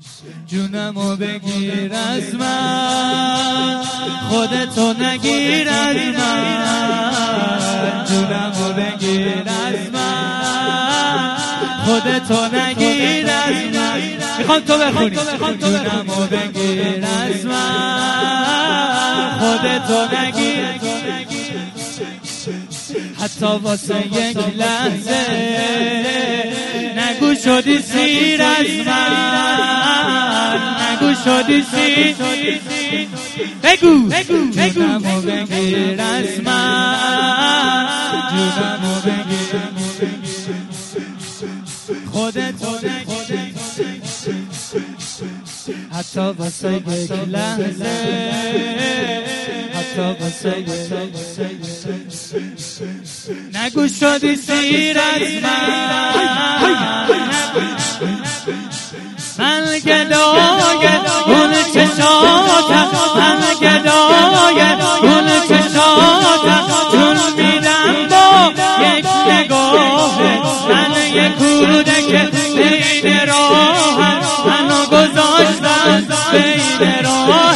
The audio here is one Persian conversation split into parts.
جونمو بگیر از من، خودتو نگیر از من. جونمو بگیر از من، خودتو نگیر از من. میخوام تو بخونی. جونمو بگیر از من، خودتو نگیر. حتی واسه یک لحظه نگو شدی سیر از من، نگو شدی سیر. بگو جونمو بگیر از من، جونمو بگیر. خودتو نگیر. حتی واسه یک لحظه، حتی واسه یک نگو شدی سیر از من گدای اون چشاتم، من گدای اون چشاتم. جون میدم با یک نگاه، من یک کودک بین راهم، منو گذاشتم بین راه.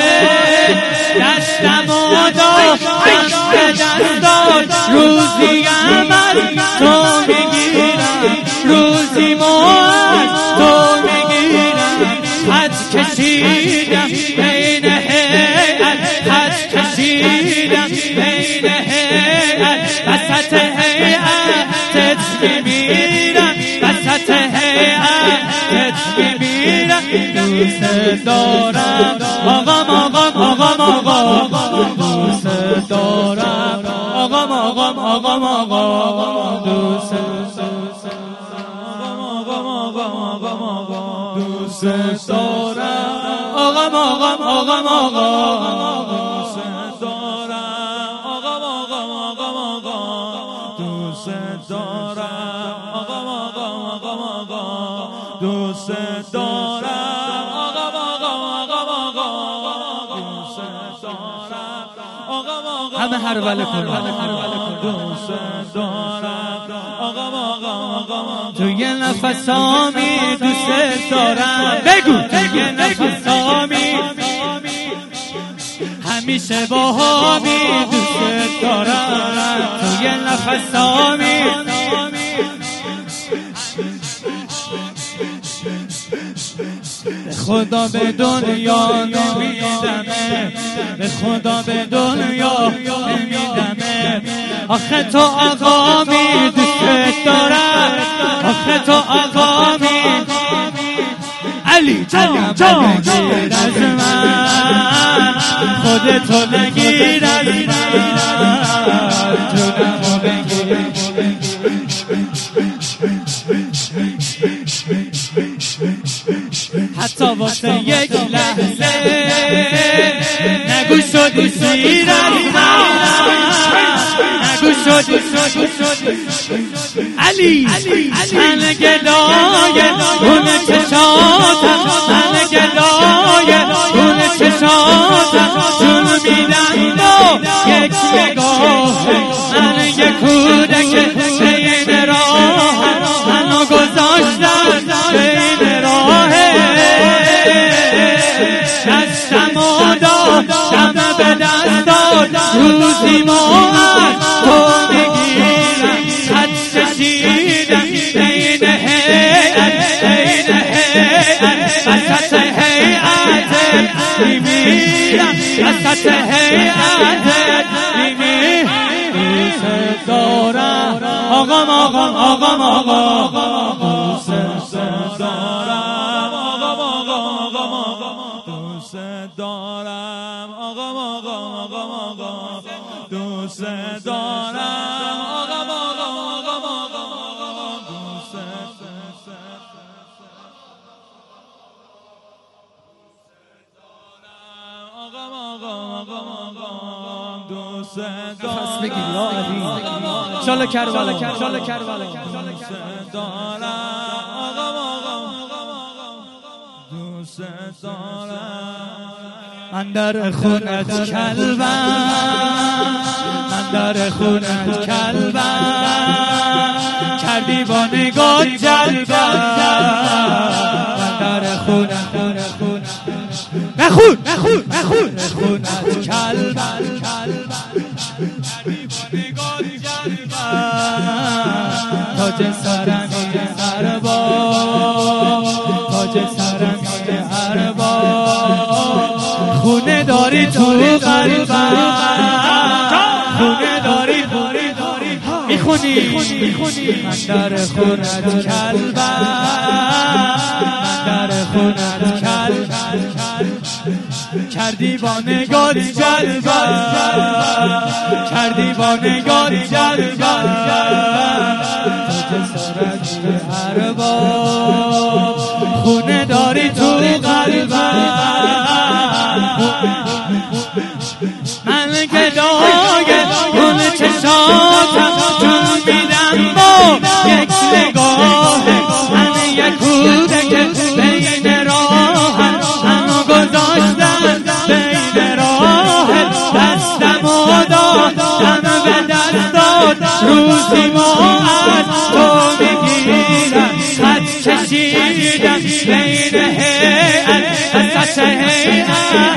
دستمو داشتم به دستات، روزیم از تو میگیرم، روزیمو از تو میگیرم. خط کشیدم بین هیئت، خط کشیدم بین هیئت. وسط هیئتت میمیرم، وسط هیئتت میمیرم. دوست دارم آقام آقام آقام آقام، دوست دارم آقام آقام آقام آقام، دوست دوست دارم آقام آقام آقام آقام، دوست دارم آقام آقام آقام آقام، دوست دارم آقام آقام آقام آقام، دوست دارم آقام آقام آقام آقام، دوست دارم آقام آقام. همه هرولة کن، دوست دارم آقام آقام آقام. توی نفسامی دوست دارم. بگو توی نفسامی همیشه با هامی دوست دارم. توی نفسامی به خدا به دنیا نمیدمه، به خدا به دنیا نمیدمه. آخه تو آقامی دوست دارم، آخه تو آقامی. علی جان بگیر از من، خودتو نگیر از من. جونمو بگیر. حتی واسه یک لحظه نگو شدی سیر از من، نگو شدی. علی من گدای اون چشاتم، من گدای اون چشاتم. جون میدم با یک نگاه، من یک کودک بین راهم، منو گذاشتم بین راه. دستمو داشتم به دستات، روزیمو از تو میگیرم. خط کشیدم بین هیئت، بین هیئت. وسط هیئتت میمیرم، وسط هیئتت میمیرم. دوست دارم آقام آقام آقام آقام، دوست دارم آقام آقام آقام آقام، دوست دارم آقام آقام آقام آقام، دوست دارم آقام آقام آقام آقام، دوست آقام آقام آقام آقام، دوست دارم. شاله کربلا شاله کربلا، دوست دارم آقام آقام، دوست دارم من در خونت کلبم، من در خونت کلبم، کردی با نگاه جلبم. من در خونت نخون خونت کلبم، کردی با نگاه جلبم. تاج سرم ارباب، تاج سرم ارباب، خونه داری تو قلبم، خونه داری میخونی. من در خونت کلبم، من در خونت کلبم، کردی با نگات جلبم، کردی با نگات جلبم. تاج سرت ارباب، خونه داری تو قلبم. من گدای گل چشاتم جون میدم با یک نگاه. من یک کودک بین راه، منو گذاشتم بین راه. دستم و دادم به دستات، روزی ما از تو میگیرم. خط کشیدم بین هیئت، اساس هیئت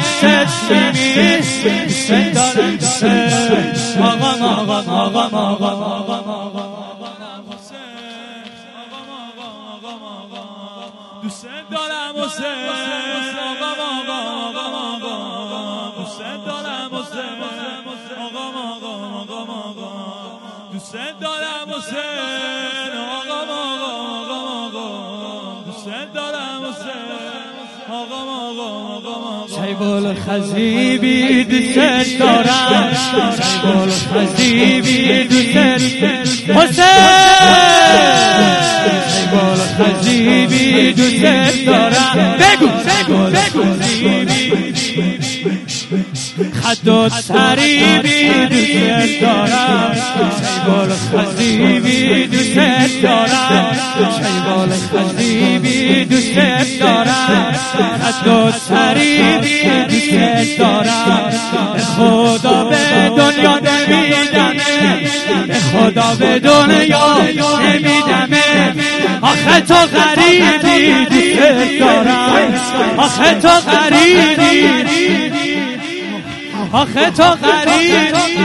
دوست دارم حسین، دوست دارم حسین، دوست دارم حسین، دوست دارم حسین. شیبال خزیبی دوست دارم، شیبال خزیبی دوست حسین، شیبال خزیبی دوست دارم. بگو خدات سریبی دوست دارم، شیبال خزیبی دوست دارم، شیبال خزیبی دوست دارم، خدات سریبی دوست دارم. خدا به دنیا نمیدمه، خدا به دنیا نمیدمه. آخه تو غریبی دوست دارم، آخه تو غریبی، آخه تو غریبی.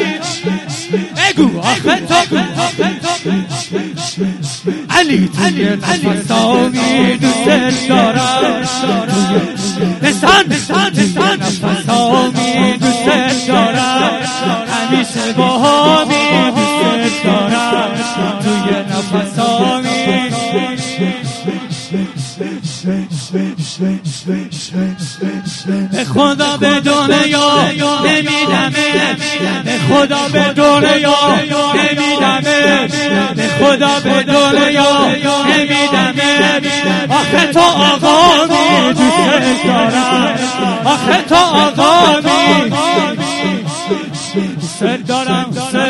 بگو آخه تو علی توی نفسامی دوست دارم، نفسامی دوست دارم. همیشه با همی دوست دارم، توی نفسامی. به خدا به دنیا نمیدمه، به خدا به دنیا نمیدمه، به خدا به دنیا نمیدمه. آخه تو آقامی دوست دارم، آخه تو آقامی دوست دارم.